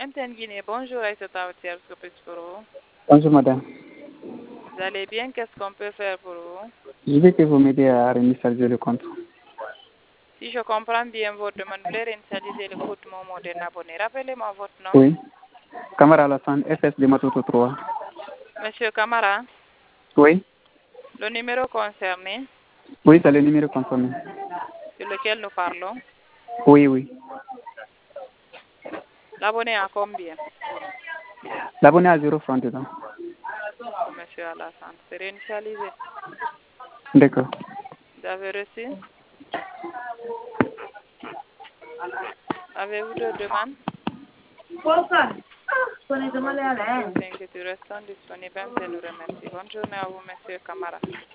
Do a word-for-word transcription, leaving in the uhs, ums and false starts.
M T N Guinée, bonjour Aïssata Ouattara, ce que puis-je pour vous? Bonjour madame. Vous allez bien? Qu'est-ce qu'on peut faire pour vous? Je veux que vous m'aidiez à réinitialiser le compte. Si je comprends bien votre demande, vous voulez réinitialiser le compte Momo d'un abonné. Rappelez-moi votre nom. Oui. Camara Alassane, F S de Matoto trois. Monsieur Camara, Oui. le numéro concerné Oui, c'est le numéro consommé. sur lequel nous parlons, Oui, oui. l'abonné a combien? L'abonné a zéro franc dedans. Pour Monsieur Alassane, c'est réinitialisé. D'accord. Vous avez reçu? Avez-vous d'autres demandes? Pour toutes vos inquiétudes restant disponibles, M T N nous remercie. Bonne journée à vous, Monsieur Camara.